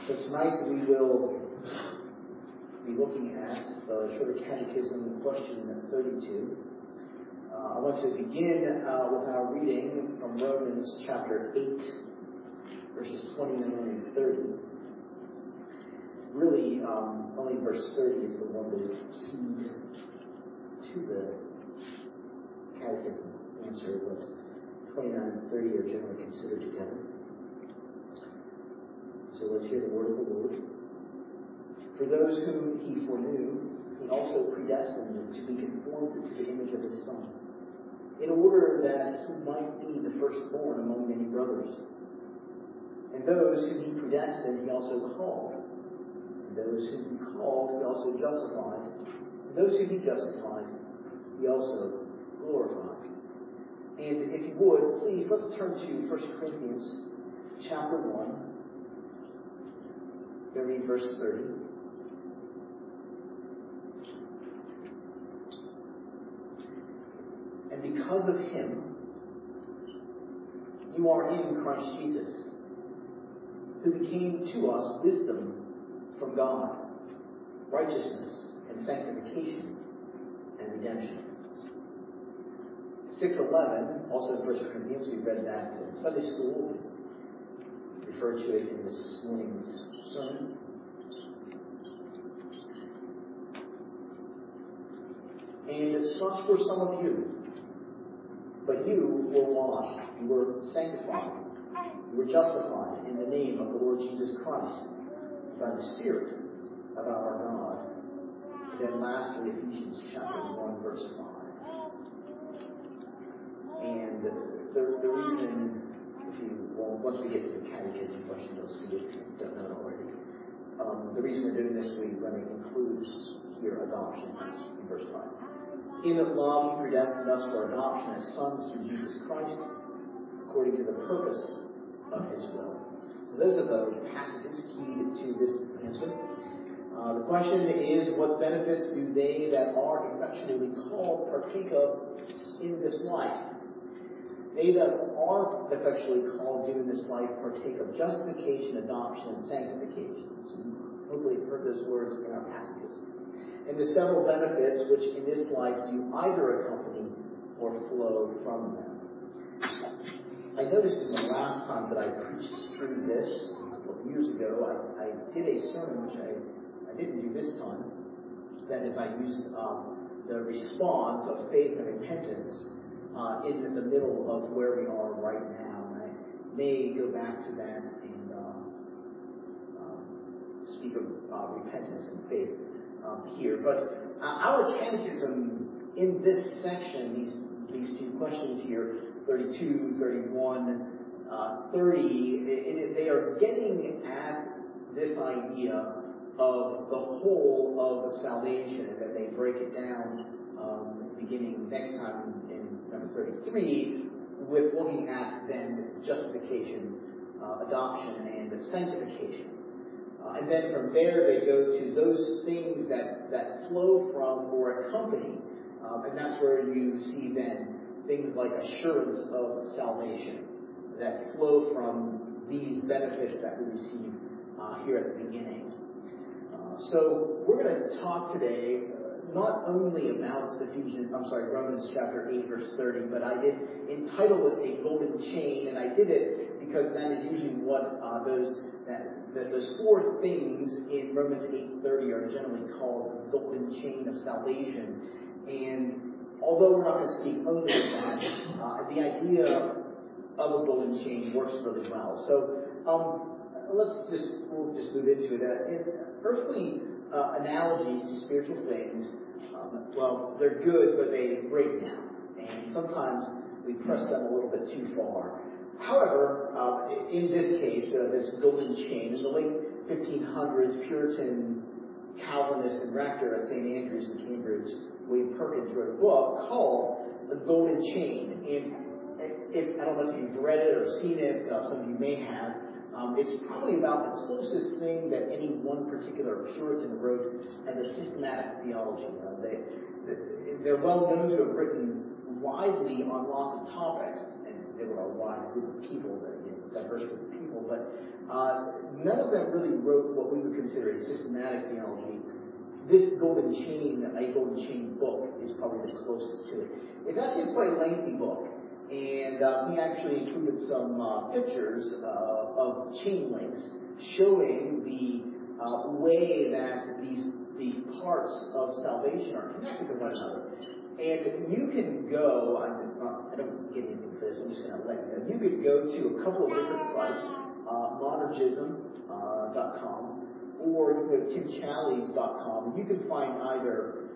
So tonight we will be looking at the Shorter Catechism, question 32. I want to begin with our reading from Romans chapter 8, verses 29 and 30. Really, only verse 30 is the one that is keyed to the catechism answer, but 29 and 30 are generally considered together. So let's hear the word of the Lord. For those whom he foreknew, he also predestined to be conformed to the image of his Son, in order that he might be the firstborn among many brothers. And those whom he predestined, he also called. And those whom he called, he also justified. And those whom he justified, he also glorified. And if you would, please, let's turn to 1 Corinthians chapter 1. We'll read verse 30. And because of him, you are in Christ Jesus, who became to us wisdom from God, righteousness and sanctification and redemption. 6:11, also in 1 Corinthians, we read that in Sunday school. We referred to it in this morning's sermon. And such were some of you. But you were washed, you were sanctified, you were justified in the name of the Lord Jesus Christ by the Spirit of our God. And then lastly, Ephesians chapter 1, verse 5. And the reason, once we get to the catechism question, you'll see it if you don't know it already. The reason we're doing this, we're going to include here adoption, that's in verse 5. In love, he predestined us for adoption as sons through Jesus Christ, according to the purpose of his will. So those are the passages keyed to this answer. The question is, what benefits do they that are effectually called partake of in this life? They that are effectually called do in this life partake of justification, adoption, and sanctification. So hopefully you've heard those words in our passages. And the several benefits which in this life do either accompany or flow from them. I noticed in the last time that I preached through this, a couple of years ago, I did a sermon which I didn't do this time, that if I used the response of faith and repentance in the middle of where we are right now. And I may go back to that and speak of repentance and faith here. But our catechism in this section, these two questions here, 32, 31, 30, they are getting at this idea of the whole of salvation, and that they break it down beginning next time in number 33 with looking at then justification, adoption, and sanctification. And then from there they go to those things that flow from or accompany. And that's where you see then things like assurance of salvation that flow from these benefits that we receive here at the beginning. So we're going to talk today not only about Romans chapter 8, verse 30, but I did entitle it a golden chain, and I did it because that is usually what those four things in Romans 8:30 are generally called the golden chain of salvation. And although we're not going to speak only of that, the idea of a golden chain works really well. So we'll just move into it. Earthly analogies to spiritual things, they're good, but they break down. And sometimes we press them a little bit too far. However, in this case, this golden chain, in the late 1500s, Puritan Calvinist and rector at St. Andrews in Cambridge, Wade Perkins, wrote a book called The Golden Chain. And I don't know if you've read it or seen it, some of you may have. It's probably about the closest thing that any one particular Puritan wrote as a systematic theology. They're well known to have written widely on lots of topics, and they were a wide group of people, diverse group of people. But none of them really wrote what we would consider a systematic theology. This golden chain, a golden chain book, is probably the closest to it. It's actually quite a lengthy book, and he actually included some pictures of chain links showing the way that these parts of salvation are connected to one another. And you can go, I don't get anything for this, I'm just going to let you know. You could go to a couple of different sites, monergism.com, or you can go to timchallies.com, and you can find either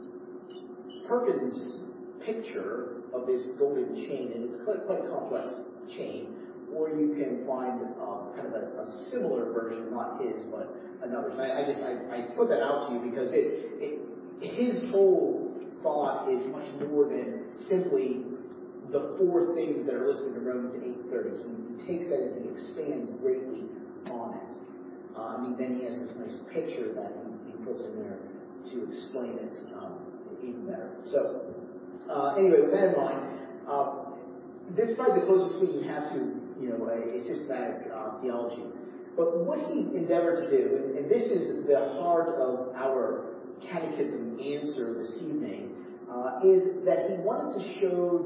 Perkins' picture of this golden chain, and it's quite a complex chain, or you can find kind of a similar version, not his, but another. So I put that out to you because his whole thought is much more than simply the four things that are listed in Romans 8:30. So he takes that and he expands greatly on it. Then he has this nice picture that he puts in there to explain it even better. So, anyway, with that in mind, this is probably the closest thing you have to, a systematic theology. But what he endeavored to do, and this is the heart of our catechism answer this evening, is that he wanted to show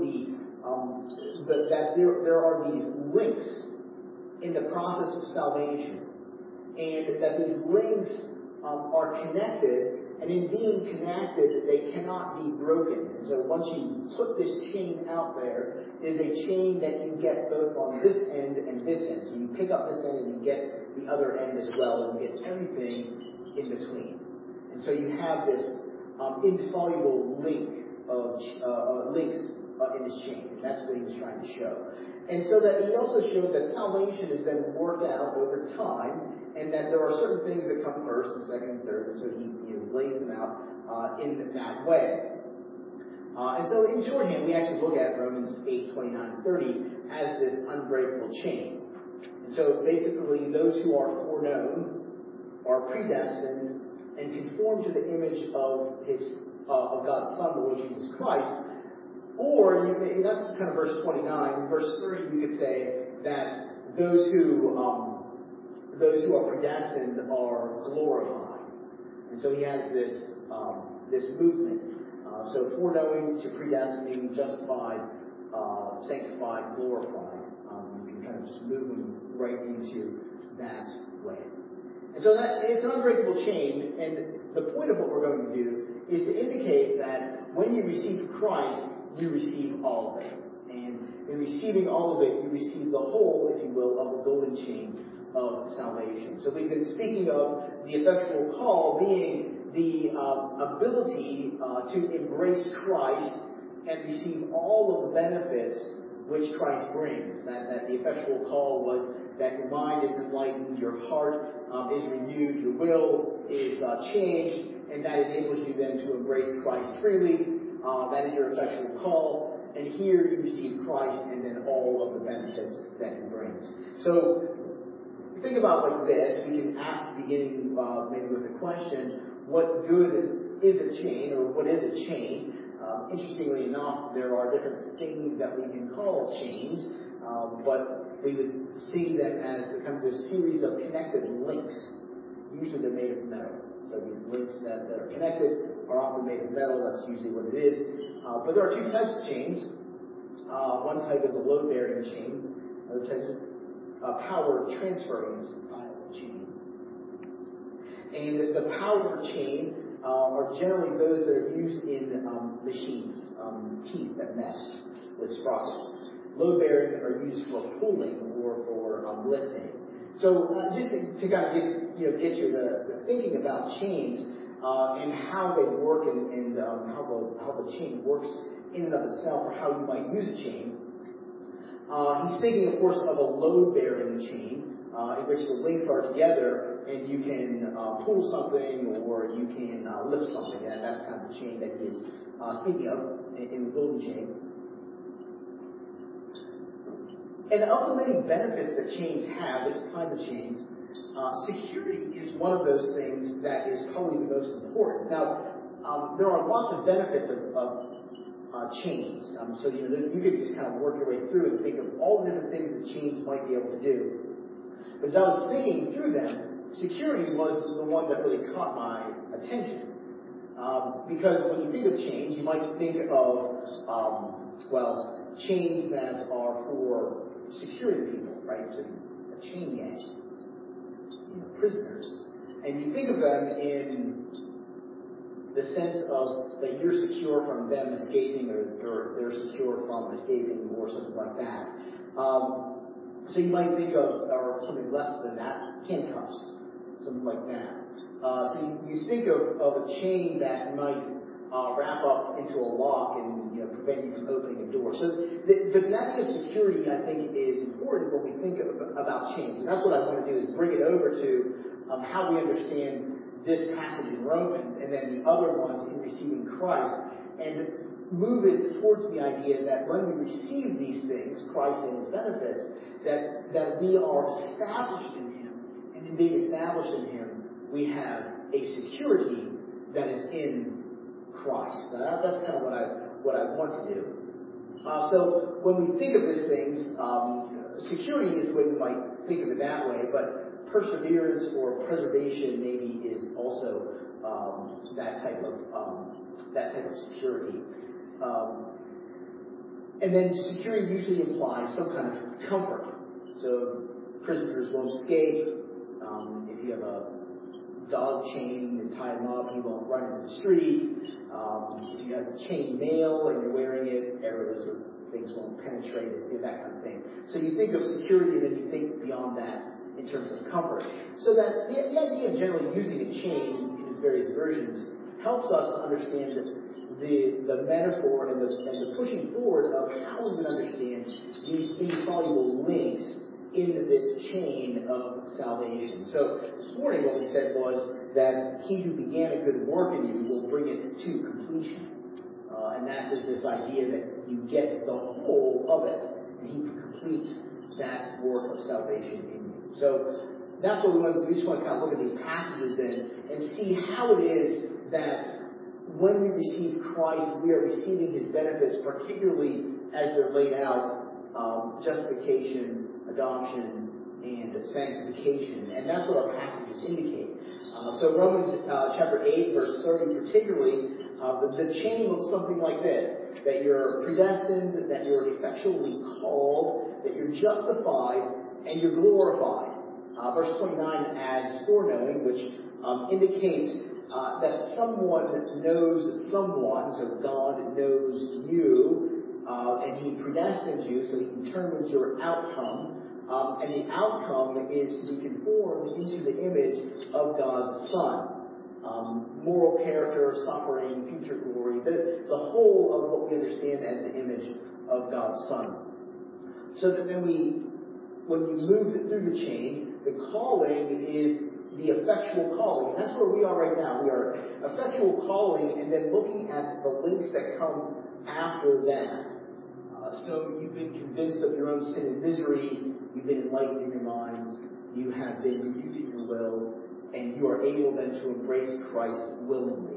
that there are these links in the process of salvation, and that these links are connected, and in being connected, they cannot be broken. And so once you put this chain out there, it is a chain that you get both on this end and this end. So you pick up this end and you get the other end as well, and you get everything in between. And so you have this insoluble link of links in this chain. And that's what he was trying to show. And so that he also showed that salvation is then worked out over time, and that there are certain things that come first and second and third, and so he lays them out in that way. And so in shorthand, we actually look at Romans 8:29-30 as this unbreakable chain. And so basically, those who are foreknown are predestined and conformed to the image of God's Son, the Lord Jesus Christ. Or, that's kind of verse 29. In verse 30, you could say that those who are predestined are glorified. And so he has this movement. So foreknowing to predestining, justified, sanctified, glorified. You can kind of just move them right into that way. And so it's an unbreakable chain, and the point of what we're going to do is to indicate that when you receive Christ, you receive all of it. And in receiving all of it, you receive the whole, if you will, of the golden chain of salvation. So we've been speaking of the effectual call being the ability to embrace Christ and receive all of the benefits which Christ brings. That the effectual call was that your mind is enlightened, your heart is renewed, your will is changed, and that enables you then to embrace Christ freely. That is your effectual call. And here you receive Christ and then all of the benefits that he brings. So think about like this. We can ask beginning maybe with a question, what good is a chain, or what is a chain? Interestingly enough, there are different things that we can call chains, but we would see them as kind of this series of connected links. Usually they're made of metal. So these links that are connected are often made of metal. That's usually what it is. But there are two types of chains. One type is a load-bearing chain. Other type is a power transferring chain. And the power chain are generally those that are used in machines, teeth that mesh with sprockets. Load-bearing are used for pulling or for lifting. So just to kind of get you the thinking about chains and how they work and how the chain works in and of itself, or how you might use a chain. He's thinking, of course, of a load-bearing chain in which the links are together and you can pull something or you can lift something. And that's kind of the chain that he is speaking of in the golden chain. And of the many benefits that chains have, this kind of chains, security is one of those things that is probably the most important. Now, there are lots of benefits of chains. So you could just kind of work your way through and think of all the different things that chains might be able to do. But as I was thinking through them, security was the one that really caught my attention. Because when you think of chains, you might think of, chains that are for securing people, right? So a chain gang, prisoners. And you think of them in the sense of that you're secure from them escaping or they're secure from escaping or something like that. So you might think of, or something less than that, handcuffs, something like that. So you think of a chain that might wrap up into a lock and prevent you from opening a door. So the idea of security, I think, is important when we think about chains. And that's what I want to do, is bring it over to how we understand this passage in Romans and then the other ones in receiving Christ, and move it towards the idea that when we receive these things, Christ and his benefits, that we are established in him. And in being established in him, we have a security that is in Christ. Now, that's kind of what I want to do. So when we think of these things, security is the way we might think of it that way, but perseverance or preservation maybe is also that type of security. And then security usually implies some kind of comfort. So prisoners won't escape. If you have a dog chain and tie them up, he won't run into the street. If you have chain mail and you're wearing it, arrows or things won't penetrate it, that kind of thing. So you think of security and then you think beyond that in terms of comfort. So that the idea of generally using a chain in its various versions helps us to understand the metaphor and the pushing forward of how we would understand these insoluble links in this chain of salvation. So this morning what we said was that he who began a good work in you will bring it to completion. And that is this idea that you get the whole of it, and he completes that work of salvation in you. So that's what we want to do. We just want to kind of look at these passages and see how it is that when we receive Christ, we are receiving his benefits, particularly as they're laid out, justification, adoption, and sanctification. And that's what our passages indicate. So Romans chapter 8, verse 30 particularly, the chain looks something like this: that you're predestined, that you're effectually called, that you're justified, and you're glorified. Verse 29 adds foreknowing, which indicates that someone knows someone, so God knows you, and he predestines you, so he determines your outcome. And the outcome is to be conformed into the image of God's Son. Moral character, suffering, future glory, the whole of what we understand as the image of God's Son. So that when you move through the chain, the calling is the effectual calling. And that's where we are right now. We are effectual calling and then looking at the links that come after that. So you've been convinced of your own sin and misery. You've been enlightened in your minds. You have been renewed in your will. And you are able then to embrace Christ willingly.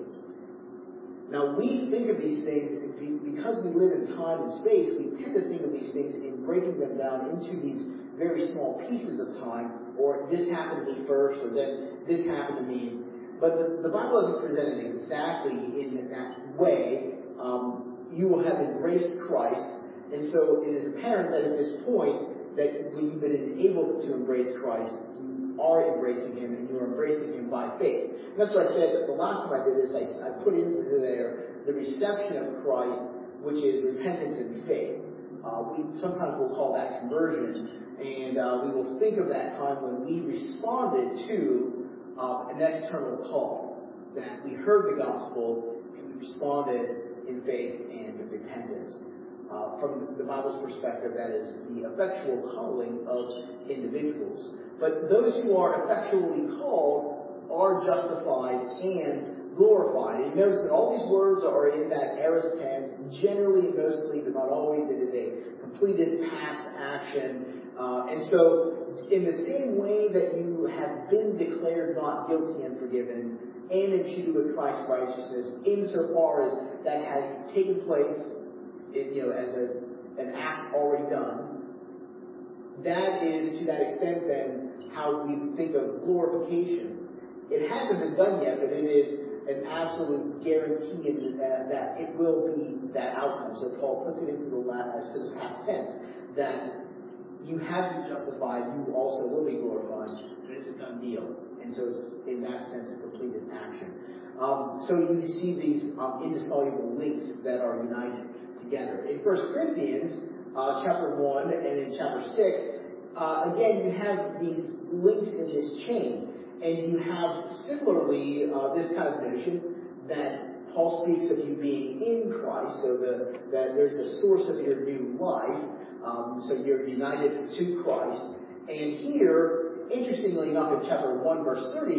Now we think of these things, because we live in time and space, we tend to think of these things in breaking them down into these very small pieces of time, or this happened to me first, or then this happened to me. But the Bible doesn't present it exactly in that way. You will have embraced Christ, and so it is apparent that at this point, that when you've been able to embrace Christ, you are embracing him, and you are embracing him by faith. And that's what I said that the last time I did this, I put into there the reception of Christ, which is repentance and faith. We sometimes will call that conversion, and we will think of that time when we responded to an external call, that we heard the gospel and we responded in faith and repentance. From the Bible's perspective, that is the effectual calling of individuals. But those who are effectually called are justified and glorified. And notice that all these words are in that aorist tense. Generally, mostly, but not always, it is a completed past action. And so, in the same way that you have been declared not guilty and forgiven, and imputed with Christ's righteousness, insofar as that has taken place, as an act already done, that is, to that extent, then, how we think of glorification. It hasn't been done yet, but it is an absolute guarantee that it will be that outcome. So Paul puts it into the past tense, that you have been justified, you also will be glorified, and it's a done deal. And so it's, in that sense, a completed action. So you see these indissoluble links that are united together. In 1 Corinthians chapter 1 and in chapter 6, again, you have these links in this chain. And you have similarly this kind of notion that Paul speaks of you being in Christ, so that there's the source of your new life, so you're united to Christ. And here, interestingly enough, in chapter 1, verse 30,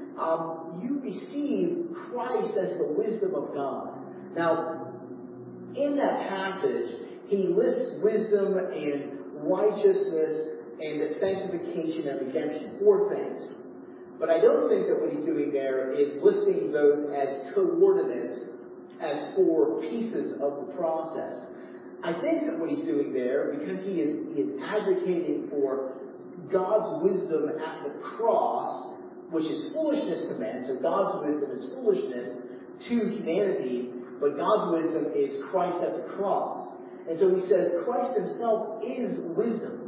you receive Christ as the wisdom of God. Now, in that passage, he lists wisdom and righteousness and the sanctification and redemption, 4 things. But I don't think that what he's doing there is listing those as coordinates, as 4 pieces of the process. I think that what he's doing there, because he is advocating for God's wisdom at the cross, which is foolishness to men, so God's wisdom is foolishness to humanity, but God's wisdom is Christ at the cross. And so he says Christ himself is wisdom,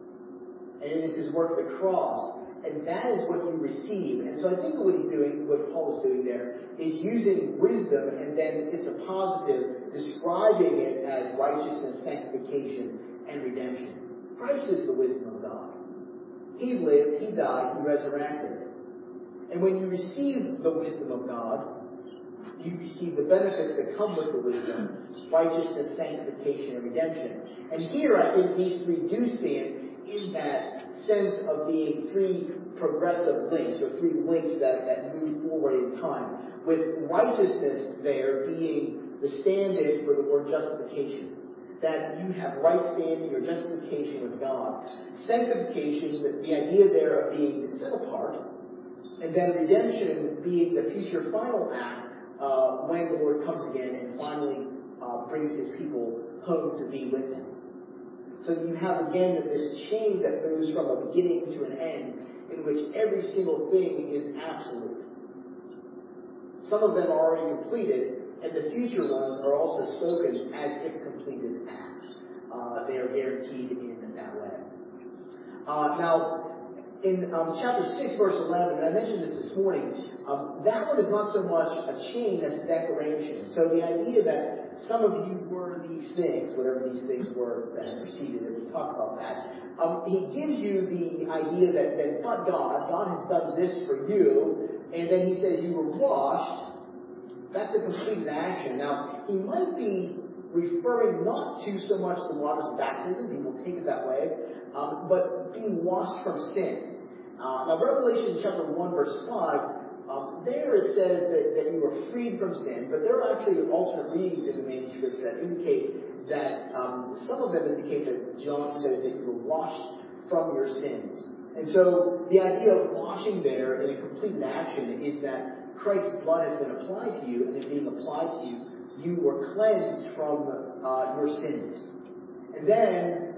and it is his work at the cross. And that is what you receive. And so I think what he's doing, what Paul is doing there, is using wisdom, and then it's a positive, describing it as righteousness, sanctification, and redemption. Christ is the wisdom of God. He lived, he died, he resurrected. And when you receive the wisdom of God, you receive the benefits that come with the wisdom, righteousness, sanctification, and redemption. And here I think these 3 do stand in that sense of being 3 progressive links, or 3 links that move forward in time, with righteousness there being the stand-in for the word justification. That you have right standing or justification with God. Sanctification, the idea there of being set apart. And then redemption being the future final act when the Lord comes again and finally brings his people home to be with him. So you have again this chain that moves from a beginning to an end, in which every single thing is absolute. Some of them are already completed, and the future ones are also spoken as if completed acts. They are guaranteed in that way. Now, in chapter 6, verse 11, and I mentioned this morning, that one is not so much a chain as a declaration. So the idea that some of you were these things, whatever these things were that preceded as we talk about that, he gives you the idea that but God has done this for you, and then he says you were washed. That's a completed action. Now, he might be referring not to so much the waters of baptism, he will take it that way, but being washed from sin. Now, Revelation chapter 1, verse 5, there it says that you are freed from sin, but there are actually alternate readings in the manuscripts that indicate that some of them indicate that John says that you were washed from your sins. And so the idea of washing there in a completed action is that Christ's blood has been applied to you, and in being applied to you, you were cleansed from your sins. And then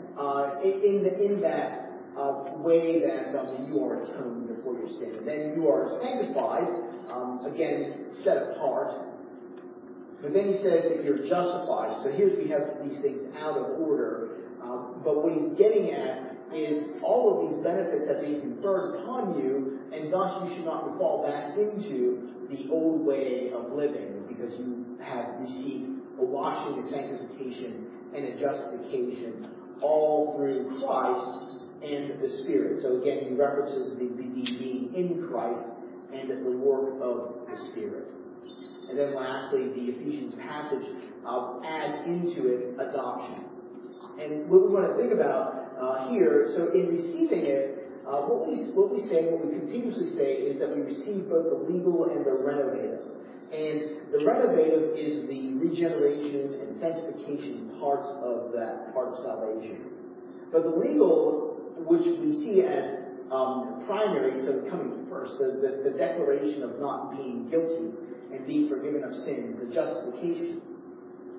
in that way that you are atoned for your sin. And then you are sanctified, again, set apart. But then he says that you're justified. So here we have these things out of order. But what he's getting at is all of these benefits have been conferred upon you, and thus you should not fall back into the old way of living, because you have received a washing, a sanctification, and a justification, all through Christ and the Spirit. So again, he references the being in Christ and the work of the Spirit. And then lastly, the Ephesians passage adds into it adoption. And what we want to think about here, so in receiving it, what we say, what we continuously say, is that we receive both the legal and the renovative. And the renovative is the regeneration and sanctification parts of that part of salvation. But the legal, which we see as primary, so coming first, the declaration of not being guilty and being forgiven of sins, the justification.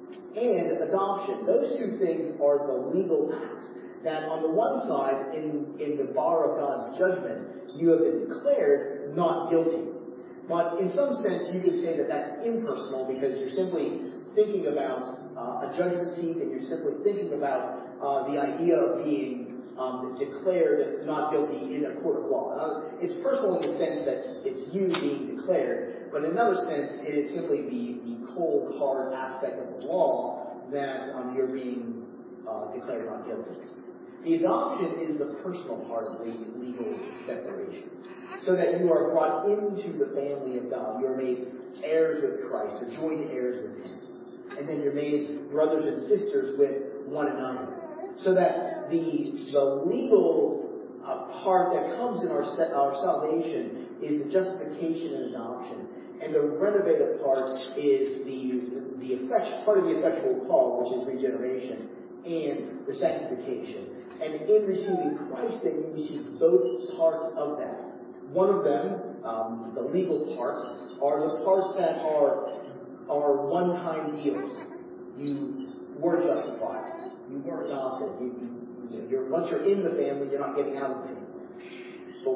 and adoption. Those two things are the legal acts that on the one side, in the bar of God's judgment, you have been declared not guilty. But in some sense, you could say that that's impersonal because you're simply thinking about a judgment seat, and you're simply thinking about the idea of being declared not guilty in a court of law. It's personal in the sense that it's you being declared, but in another sense, it is simply the cold, hard aspect of the law that you're being declared not guilty. The adoption is the personal part of the legal declaration, so that you are brought into the family of God. You are made heirs with Christ, or joint heirs with Him. And then you're made brothers and sisters with one another. So that the legal part that comes in our salvation is the justification and adoption. And the renovative part is part of the effectual call, which is regeneration, and the sanctification. And in receiving Christ, then you receive both parts of that. One of them, the legal parts, are the parts that are one-time deals. You were justified. You were adopted. Once you're in the family, you're not getting out of the family. But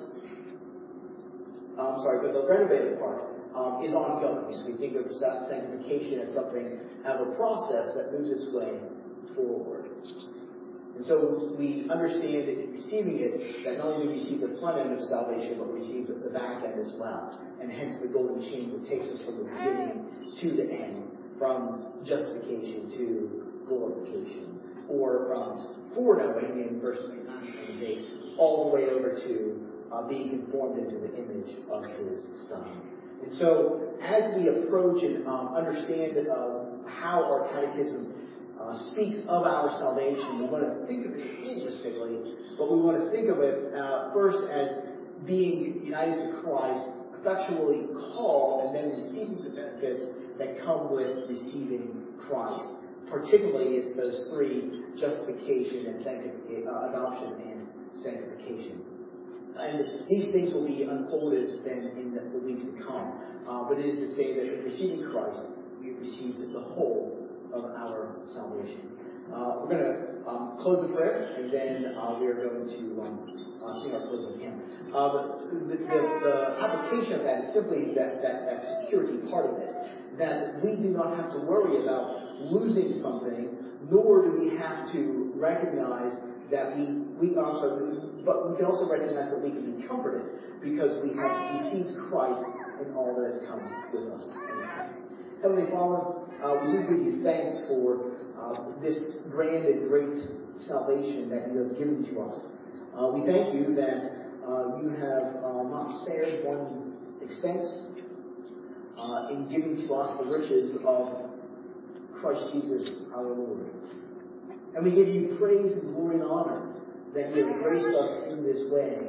but the renovated part is ongoing. So we think of sanctification as something, as a process that moves its way forward. And so we understand that in receiving it, that not only do we receive the front end of salvation, but we receive the back end as well. And hence the golden chain that takes us from the beginning to the end, from justification to glorification, or from foreknowing in verse 29, all the way over to being conformed into the image of His Son. And so as we approach and understand how our catechism speaks of our salvation, we want to think of it holistically, but we want to think of it first as being united to Christ, effectually called, and then receiving the benefits that come with receiving Christ. Particularly, it's those three: justification and adoption and sanctification. And these things will be unfolded then in the weeks to come. But it is to say that in receiving Christ, we receive the whole of our salvation. We're going to close the prayer, and then we are going to sing our closing hymn. The application of that is simply that security part of it, that we do not have to worry about losing something, nor do we have to recognize that but we can also recognize that we can be comforted because we have received Christ in all that has come with us. Heavenly Father, we do give you thanks for this grand and great salvation that you have given to us. We thank you that you have not spared one expense in giving to us the riches of Christ Jesus our Lord. And we give you praise and glory and honor that you have graced us in this way,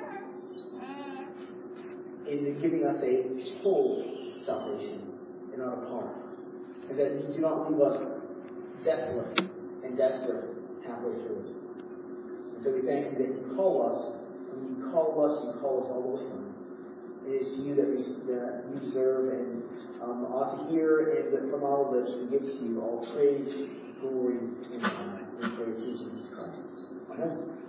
in giving us a whole salvation and not a part. And that you do not leave us desolate and desperate halfway through. And so we thank you that you call us, and you call us all the way home. It is to you that we deserve and ought to hear, and that from our lips we give to you all praise, glory, and honor. We pray through Jesus Christ. Amen.